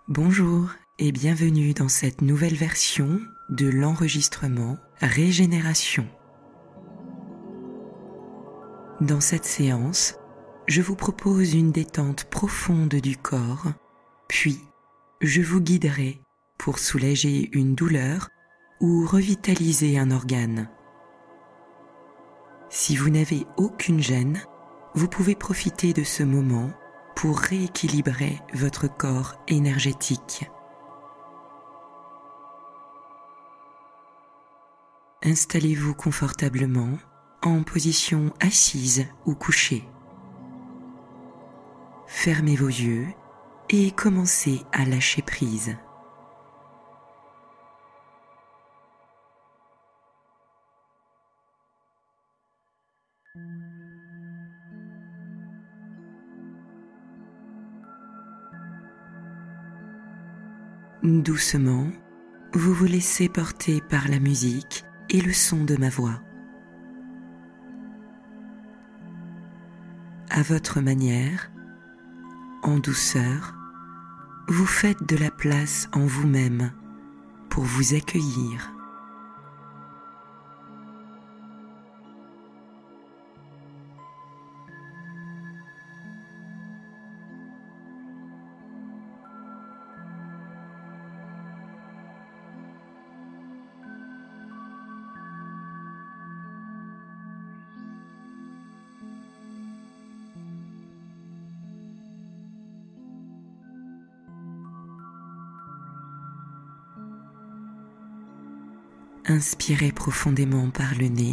Bonjour et bienvenue dans cette nouvelle version de l'enregistrement Régénération. Dans cette séance, je vous propose une détente profonde du corps, puis je vous guiderai pour soulager une douleur ou revitaliser un organe. Si vous n'avez aucune gêne, vous pouvez profiter de ce moment pour rééquilibrer votre corps énergétique. Installez-vous confortablement en position assise ou couchée. Fermez vos yeux et commencez à lâcher prise. Doucement, vous vous laissez porter par la musique et le son de ma voix. À votre manière, en douceur, vous faites de la place en vous-même pour vous accueillir. Inspirez profondément par le nez.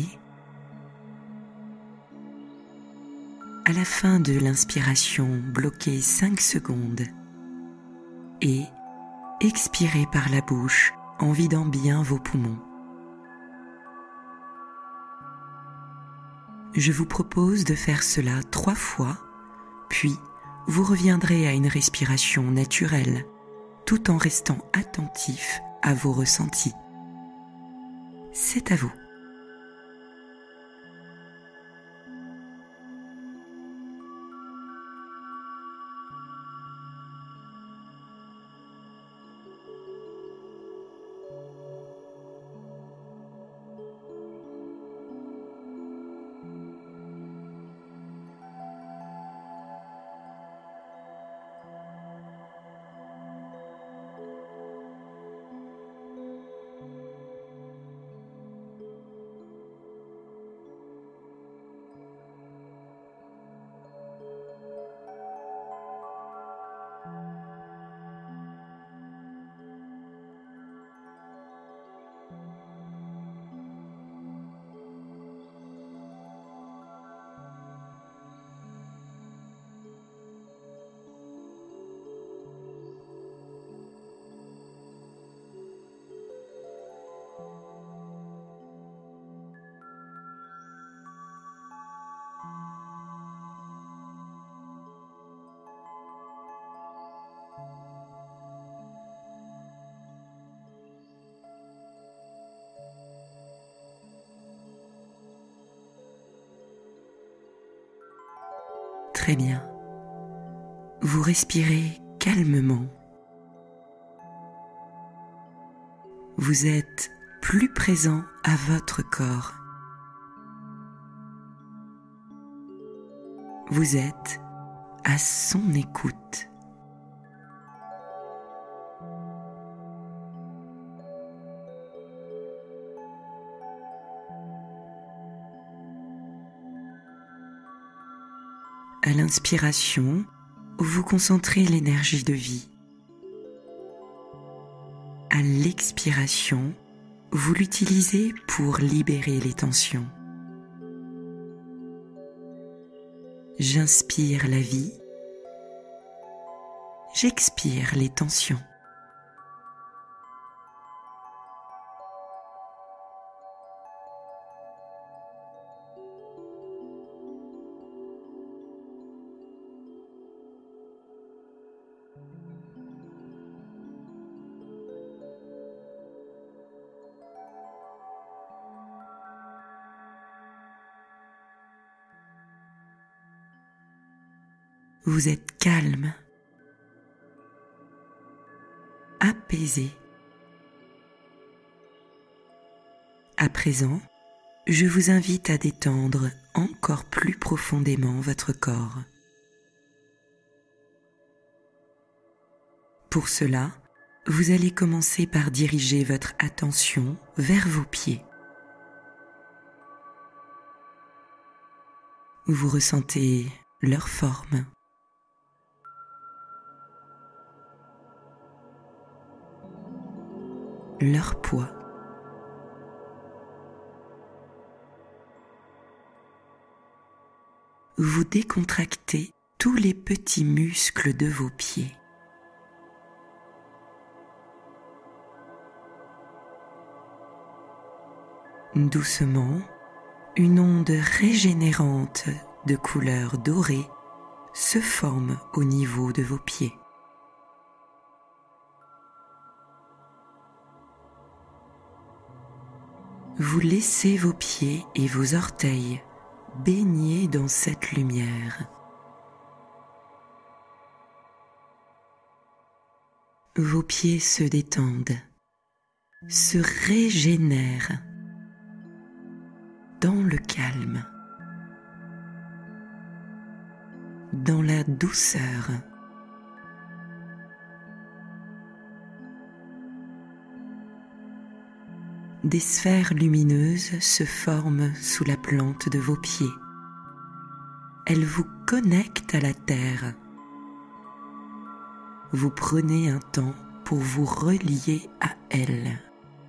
À la fin de l'inspiration, bloquez 5 secondes et expirez par la bouche en vidant bien vos poumons. Je vous propose de faire cela 3 fois, puis vous reviendrez à une respiration naturelle tout en restant attentif à vos ressentis. C'est à vous. Très bien. Vous respirez calmement. Vous êtes plus présent à votre corps. Vous êtes à son écoute. À l'inspiration, vous concentrez l'énergie de vie. À l'expiration, vous l'utilisez pour libérer les tensions. J'inspire la vie. J'expire les tensions. Vous êtes calme. apaisé. À présent, je vous invite à détendre encore plus profondément votre corps. Pour cela, vous allez commencer par diriger votre attention vers vos pieds. Vous ressentez leur forme, leur poids. Vous décontractez tous les petits muscles de vos pieds. Doucement, une onde régénérante de couleur dorée se forme au niveau de vos pieds. Vous laissez vos pieds et vos orteils baigner dans cette lumière. Vos pieds se détendent, se régénèrent dans le calme, dans la douceur. Des sphères lumineuses se forment sous la plante de vos pieds. Elles vous connectent à la terre. Vous prenez un temps pour vous relier à elle.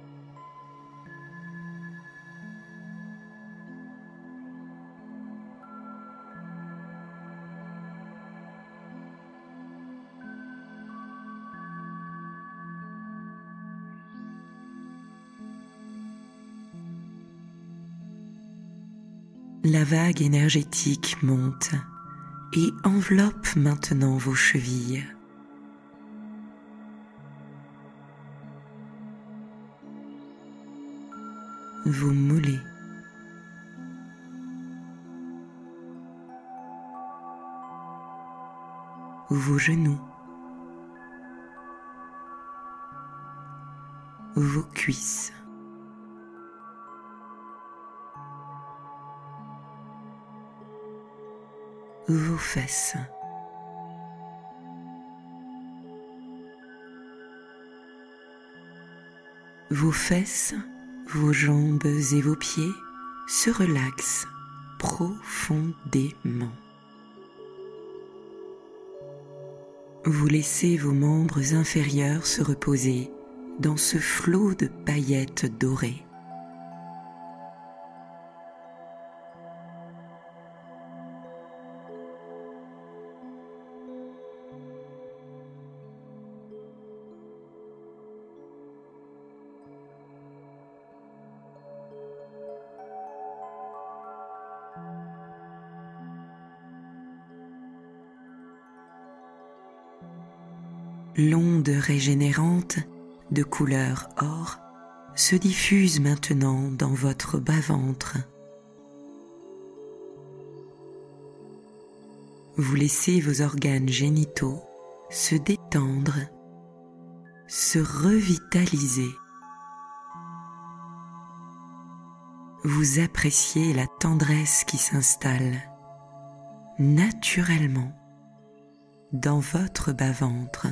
La vague énergétique monte et enveloppe maintenant vos chevilles. Vos mollets. Vos genoux. Vos cuisses. Vos fesses. Vos fesses, vos jambes et vos pieds se relaxent profondément. Vous laissez vos membres inférieurs se reposer dans ce flot de paillettes dorées. L'onde régénérante de couleur or se diffuse maintenant dans votre bas-ventre. Vous laissez vos organes génitaux se détendre, se revitaliser. Vous appréciez la tendresse qui s'installe naturellement dans votre bas-ventre.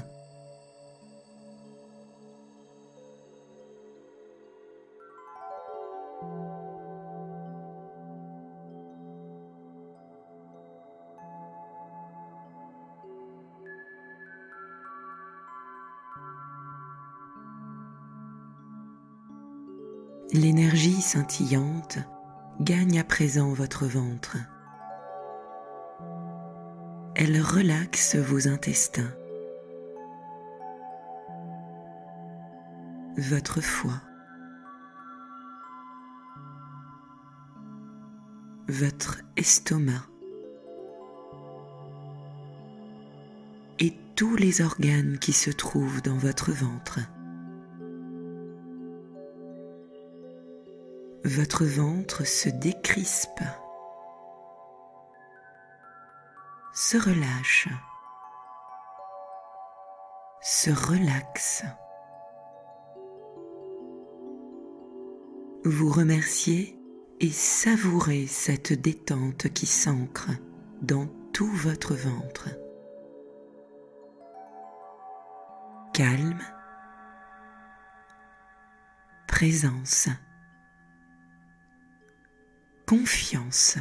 L'énergie scintillante gagne à présent votre ventre. Elle relaxe vos intestins, votre foie, votre estomac et tous les organes qui se trouvent dans votre ventre. Votre ventre se décrispe, se relâche, se relaxe Vous remerciez et savourez cette détente qui s'ancre dans tout votre ventre. Calme, présence, confiance.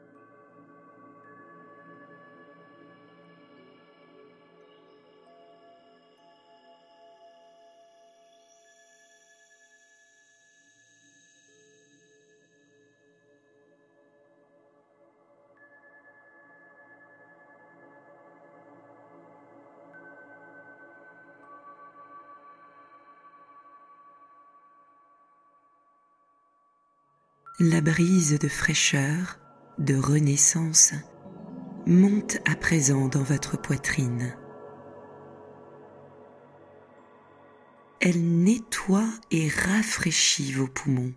La brise de fraîcheur, de renaissance, monte à présent dans votre poitrine. Elle nettoie et rafraîchit vos poumons.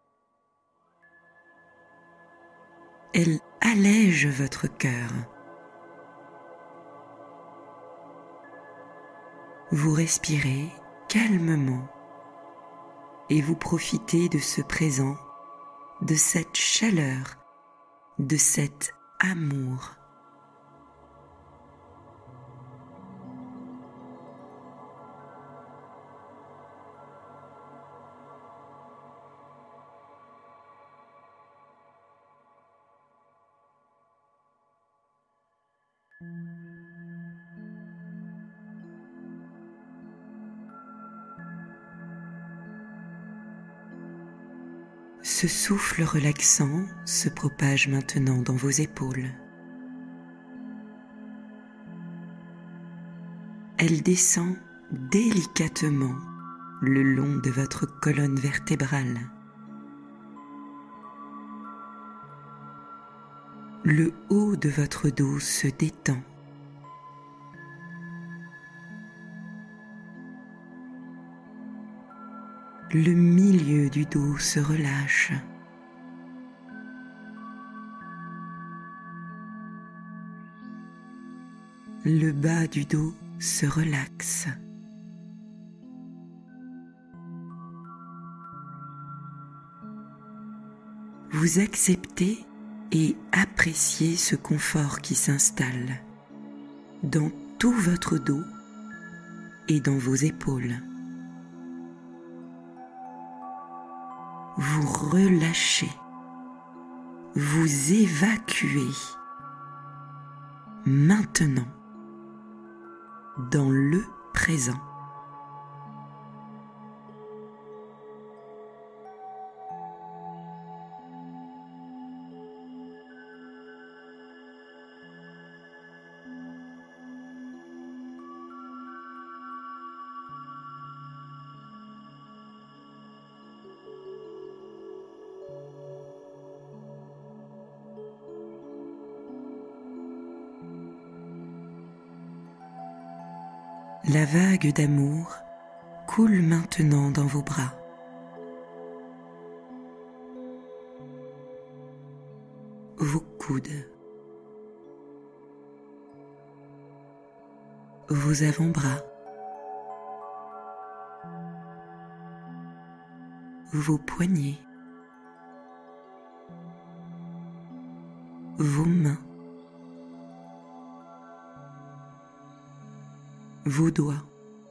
Elle allège votre cœur. Vous respirez calmement et vous profitez de ce présent, de cette chaleur, de cet amour. Ce souffle relaxant se propage maintenant dans vos épaules. Elle descend délicatement le long de votre colonne vertébrale. Le haut de votre dos se détend. Le milieu du dos se relâche. Le bas du dos se relaxe. Vous acceptez et appréciez ce confort qui s'installe dans tout votre dos et dans vos épaules. Vous relâchez, vous évacuez, maintenant, dans le présent. La vague d'amour coule maintenant dans vos bras. Vos coudes, vos avant-bras, vos poignets, vos mains, vos doigts,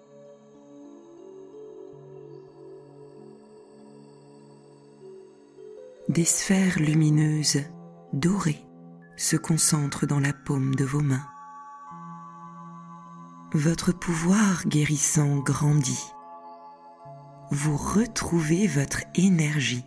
des sphères lumineuses dorées se concentrent dans la paume de vos mains. Votre pouvoir guérissant grandit. Vous retrouvez votre énergie.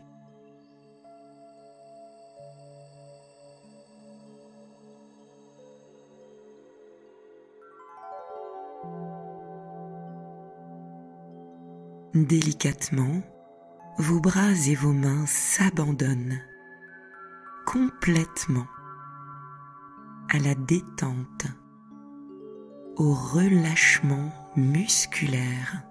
Délicatement, vos bras et vos mains s'abandonnent complètement à la détente, au relâchement musculaire.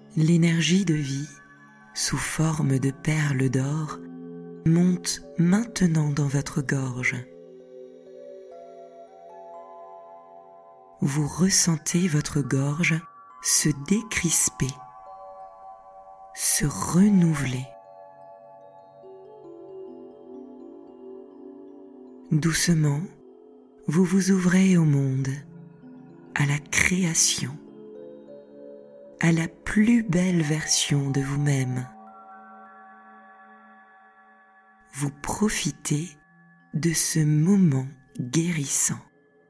L'énergie de vie, sous forme de perles d'or, monte maintenant dans votre gorge. Vous ressentez votre gorge se décrisper, se renouveler. Doucement, vous vous ouvrez au monde, à la création, à la plus belle version de vous-même. Vous profitez de ce moment guérissant.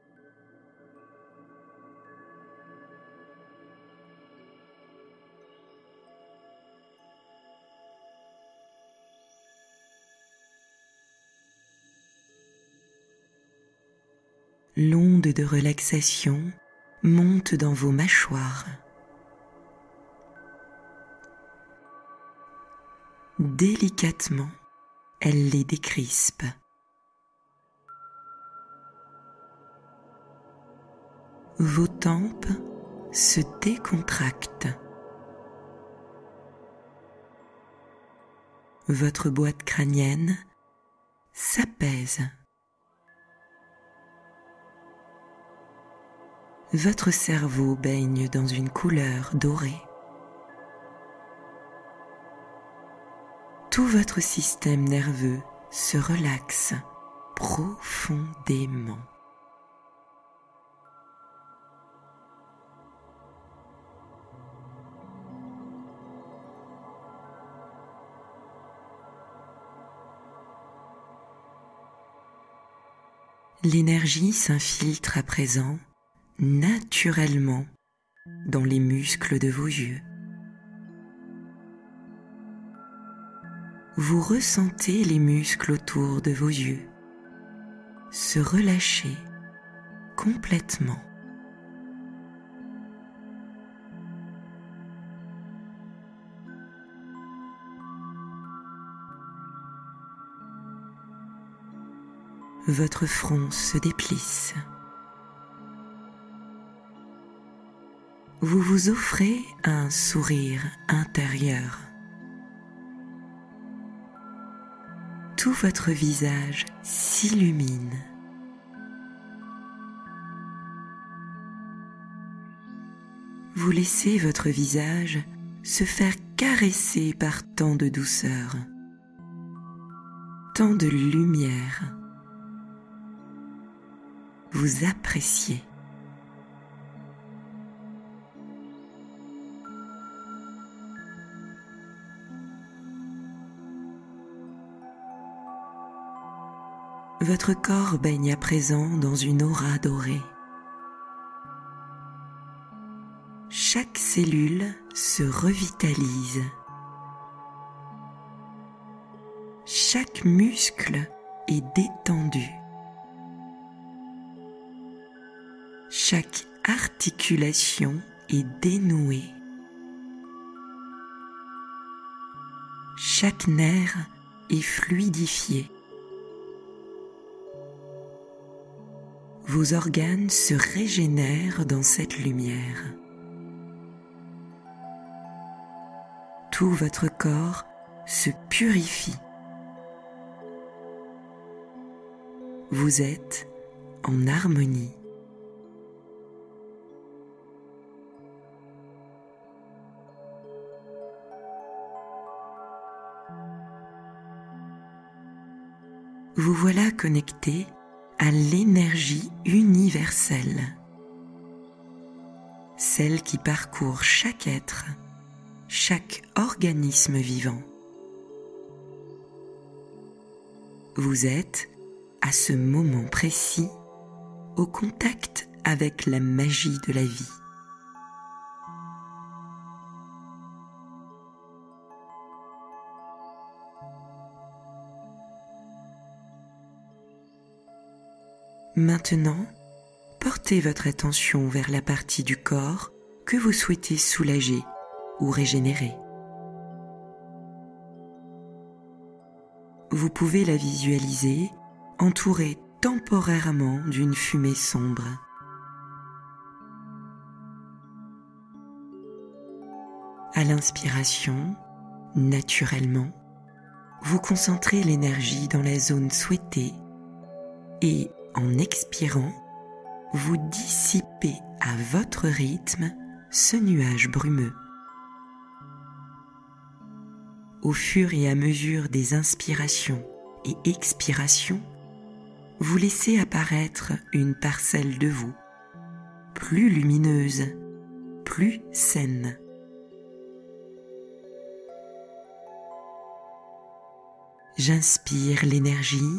L'onde de relaxation monte dans vos mâchoires. Délicatement, elle les décrispe. Vos tempes se décontractent. Votre boîte crânienne s'apaise. Votre cerveau baigne dans une couleur dorée. Tout votre système nerveux se relaxe profondément. L'énergie s'infiltre à présent naturellement dans les muscles de vos yeux. Vous ressentez les muscles autour de vos yeux se relâcher complètement. Votre front se déplisse. Vous vous offrez un sourire intérieur. Tout votre visage s'illumine. Vous laissez votre visage se faire caresser par tant de douceur, tant de lumière. Vous appréciez. Votre corps baigne à présent dans une aura dorée. Chaque cellule se revitalise. Chaque muscle est détendu. Chaque articulation est dénouée. Chaque nerf est fluidifié. Vos organes se régénèrent dans cette lumière. Tout votre corps se purifie. Vous êtes en harmonie. Vous voilà connecté à l'énergie universelle, celle qui parcourt chaque être, chaque organisme vivant. Vous êtes, à ce moment précis, au contact avec la magie de la vie. Maintenant, portez votre attention vers la partie du corps que vous souhaitez soulager ou régénérer. Vous pouvez la visualiser entourée temporairement d'une fumée sombre. À l'inspiration, naturellement, vous concentrez l'énergie dans la zone souhaitée et en expirant, vous dissipez à votre rythme ce nuage brumeux. Au fur et à mesure des inspirations et expirations, vous laissez apparaître une parcelle de vous, plus lumineuse, plus saine. J'inspire l'énergie.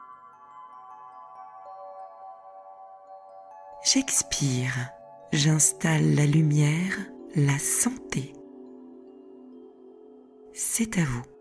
J'expire. J'installe la lumière, la santé. C'est à vous.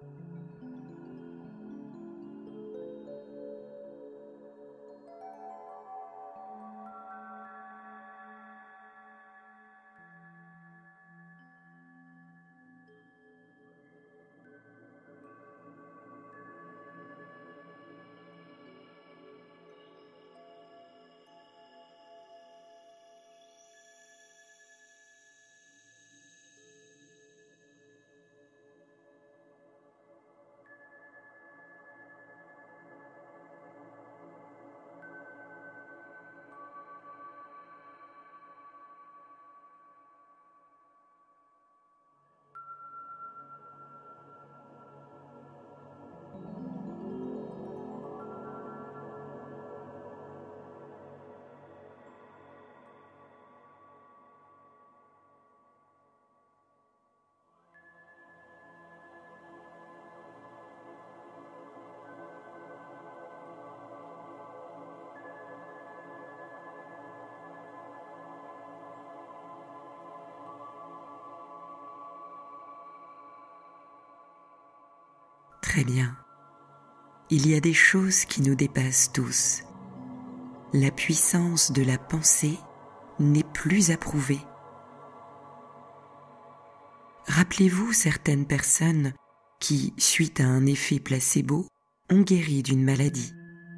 Très bien. Il y a des choses qui nous dépassent tous. La puissance de la pensée n'est plus approuvée. Rappelez-vous certaines personnes qui, suite à un effet placebo, ont guéri d'une maladie.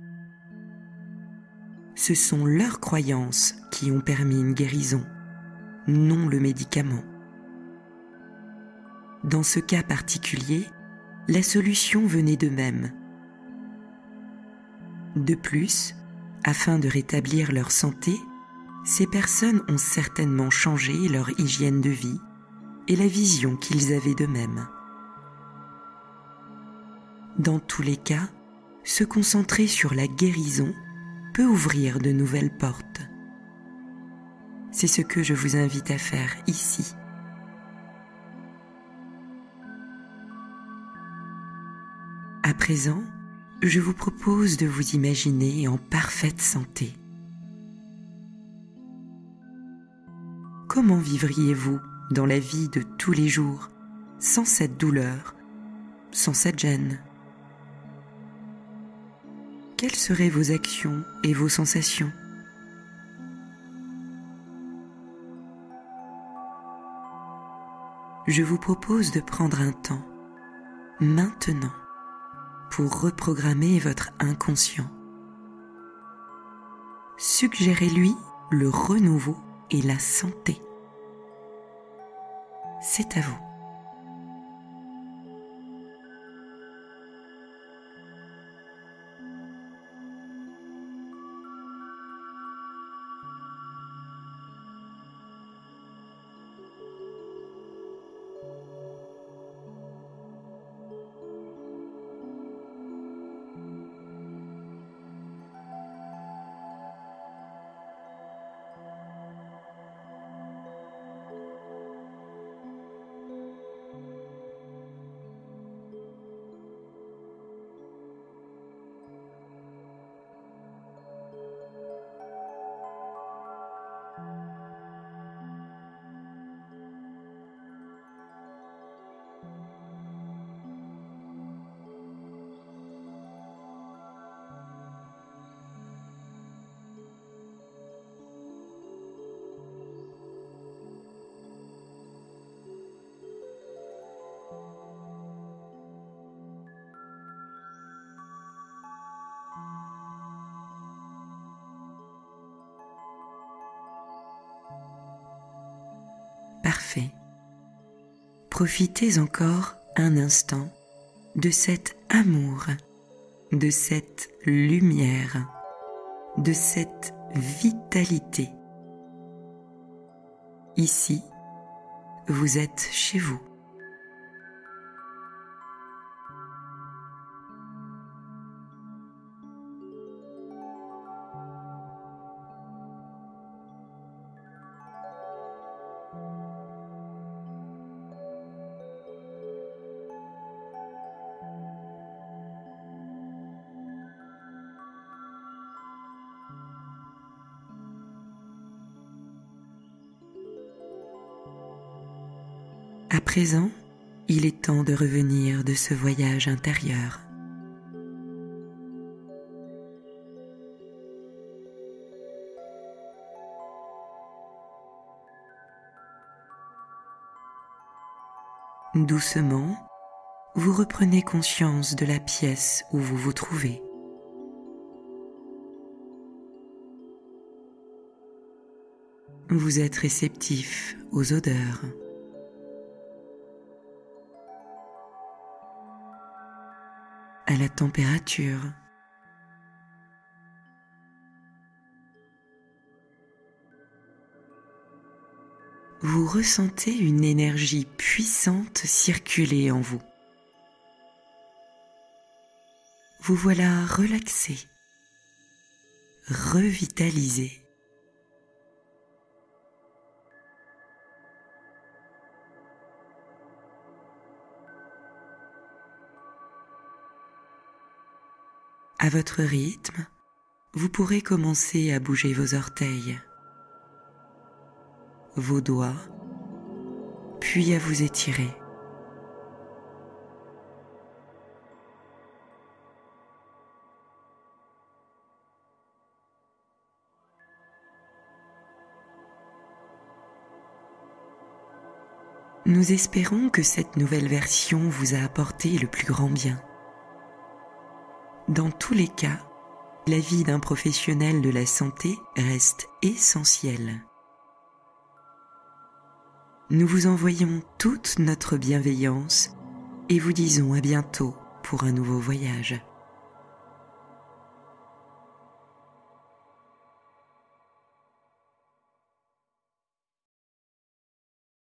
Ce sont leurs croyances qui ont permis une guérison, non le médicament. Dans ce cas particulier, la solution venait d'eux-mêmes. De plus, afin de rétablir leur santé, ces personnes ont certainement changé leur hygiène de vie et la vision qu'ils avaient d'eux-mêmes. Dans tous les cas, se concentrer sur la guérison peut ouvrir de nouvelles portes. C'est ce que je vous invite à faire ici. À présent, je vous propose de vous imaginer en parfaite santé. Comment vivriez-vous dans la vie de tous les jours, sans cette douleur, sans cette gêne? Quelles seraient vos actions et vos sensations? Je vous propose de prendre un temps, maintenant, pour reprogrammer votre inconscient. Suggérez-lui le renouveau et la santé. C'est à vous. Parfait. Profitez encore un instant de cet amour, de cette lumière, de cette vitalité. Ici, vous êtes chez vous. À présent, il est temps de revenir de ce voyage intérieur. Doucement, vous reprenez conscience de la pièce où vous vous trouvez. Vous êtes réceptif aux odeurs. À la température. Vous ressentez une énergie puissante circuler en vous. Vous voilà relaxé, revitalisé. À votre rythme, vous pourrez commencer à bouger vos orteils, vos doigts, puis à vous étirer. Nous espérons que cette nouvelle version vous a apporté le plus grand bien. Dans tous les cas, l'avis d'un professionnel de la santé reste essentiel. Nous vous envoyons toute notre bienveillance et vous disons à bientôt pour un nouveau voyage.